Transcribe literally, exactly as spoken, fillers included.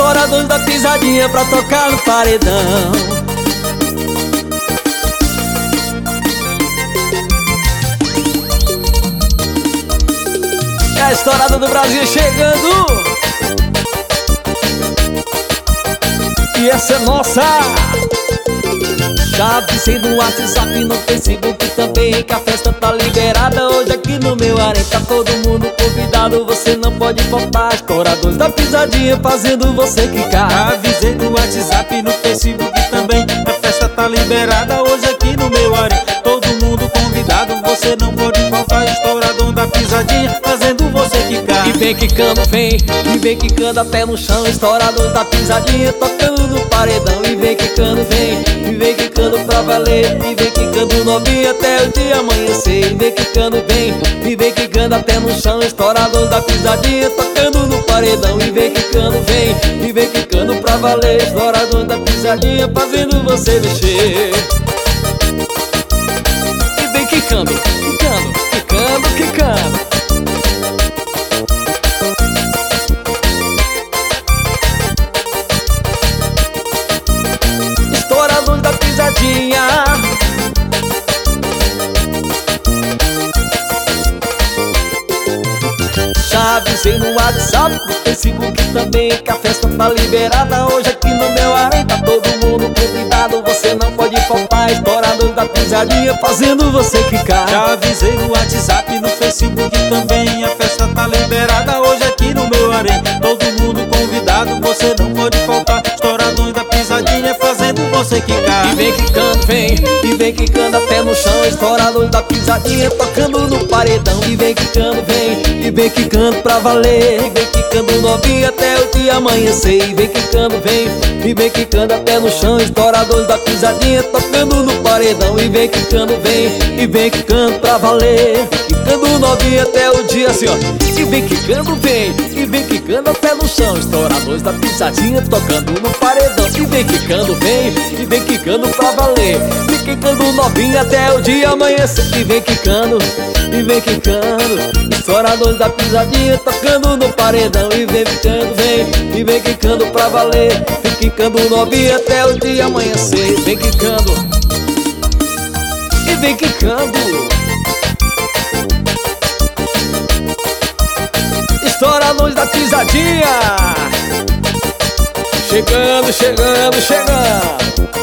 Estouradores da pisadinha pra tocar no paredão. É a estourada do Brasil chegando. E essa é nossa. Já avisei no WhatsApp e no Facebook também que a festa tá liberada. Hoje aqui no meu arém tá todo mundo convidado. Você não pode faltar. Estouradores da pisadinha fazendo você quicar. Já avisei no WhatsApp e no Facebook também, a festa tá liberada. Hoje aqui no meu arém todo mundo convidado. Você não pode faltar. Estourador da pisadinha fazendo você quicar. E vem quicando, vem, e vem quicando até no chão. Estourador da pisadinha tocando no paredão. E vem quicando, vem, e vem quicando pra valer. E vem quicando novinha até o dia amanhecer. E vem quicando, vem, e vem quicando até no chão. Estourador da pisadinha tocando no paredão. E vem quicando, vem, e vem quicando pra valer. Estourador da pisadinha fazendo você mexer. E vem quicando, quicando, quicando, quicando. Estourador da pisadinha. Já avisei no WhatsApp, no Facebook também que a festa tá liberada. Hoje aqui no meu arém tá todo mundo convidado. Você não pode faltar. Estourador da pisadinha fazendo você quicar. Já avisei no WhatsApp e no Facebook também, a festa tá liberada. Hoje aqui no meu arém todo mundo convidado. Você não pode faltar. Estourador da pisadinha fazendo você quicar. E vem quicando, vem, e vem quicando até no chão. Estourador da pisadinha tocando no paredão. E vem quicando, vem, e vem quicando pra valer. E vem quicando novinha até o dia amanhecer. E vem quicando, vem, e vem quicando até no chão. Estourador da pisadinha tocando no paredão. E vem quicando, vem, e vem quicando pra valer. Quicando novinha até o dia assim, ó. E vem quicando, vem, e vem quicando até no chão. Estouradores da pisadinha tocando no paredão. E vem quicando, vem, e vem quicando pra valer. E quicando novinha até o dia amanhecer. E vem quicando, e vem quicando. Estouradores da pisadinha tocando no paredão. E vem quicando, vem, e vem quicando pra valer. E quicando novinha até o dia amanhecer. Vem quicando, e vem quicando. Estouradores da pisadinha. Chegando, chegando, chegando.